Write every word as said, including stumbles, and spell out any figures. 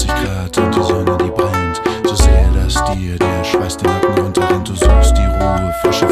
vierzig Grad und die Sonne, die brennt. So sehr, dass dir der Schweiß den Nacken runterrennt. Du suchst die Ruhe, frische